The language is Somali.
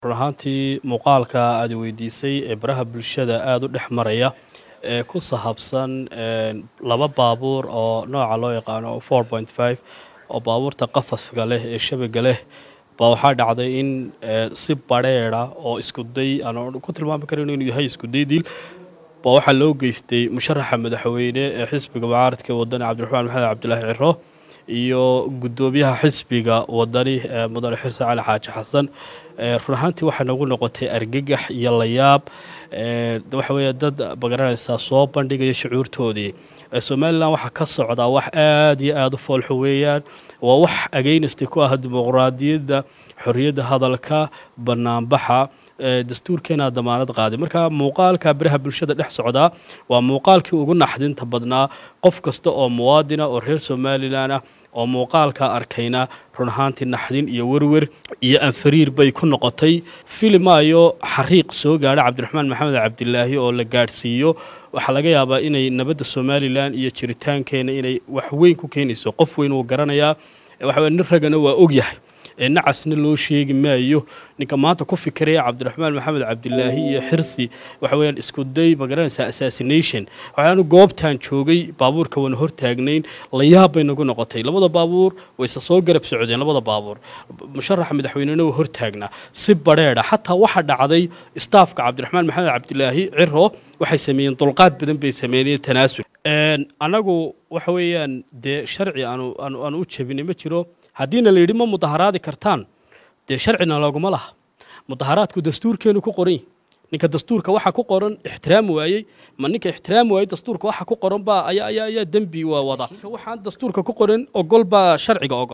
runtii muuqaalka aad weydiisay ee baraha bulshada aad u dhex maraya ee ku sahabsan laba baabuur oo nooca loo yaqaano 4.5 oo baabuurta qafafka leh ee shabaga leh baa waxaa dhacday in si bareera oo isku day aan ku tilmaami karo inuu yahay isku day dil baa waxa loo geystay musharaxa madaxweyne ee xisbiga mucaaradka wadani Cabdiraxmaan Maxamed Cabdilaahi Ciro iyo gudoomiyaha xisbiga wadani mudane Xirsi Cali Xaaji Xasan runtii waxa nagu noqotay argagax iyo la yaab waxa weeye dad bagaranaysa soo bandhigaya shucuurtoodii Soomaaliland waxa ka socda wax aad iyo aad u foolxo weeyaan waa wax against ku ah dimuqraadiyadda xorriyadda hadalka banaanbaxa dastuurkeena damaanad qaaday marka muuqaalka baraha bulshada dhex socda waa muuqaalkii ugu naxdinta badnaa qof kasta oo muwaadina oo reer Soomaaliland ah oo muuqaalka arkayna run ahaantii naxdin iyo warwar iyo anfariir bay ku noqotay filmaayo xariiq soo gaaray Cabdiraxmaan Maxamed Cabdilaahi oo la gaarsiiyo waxa laga yaabaa inay nabadda Soomaaliland iyo jiritaankeena inay wax weyn ku keenayso qof weyn oo garanaya waxa nin ragana waa og yahay nacasna loo sheegi maayo ninka maanta ku fikiraya Cabdiraxmaan Maxamed Cabdilaahi iyo Xirsi waxa weeyaan isku day magaranaysa assassination waxaanu goobtan joogay baabuurka wan hor taagnayn la yaab bay nagu noqotay labada baabuur way soo garab socdeen labada baabuur musharaxa madaxweynena hor taagna si bareera xataa waxa dhacday staafka Cabdiraxmaan Maxamed Cabdilaahi Ciro waxay sameeyeen dulqaad badan bay sameeyeen tanaasul anagu waxa weeyaan de sharci aanu u jabinay ma jiro haddiina la yidhi ma mudaharaadi kartaan dee sharcina looguma laha mudaharaadku dastuurkeenu ku qoran ninka dastuurka waxa ku qoran ixtiraam waayey ma ninka ixtiraam waayey dastuurka waxa ku qoran baa ayaa dembi waa wada waxaan dastuurka ku qoran ogol baa sharciga ogol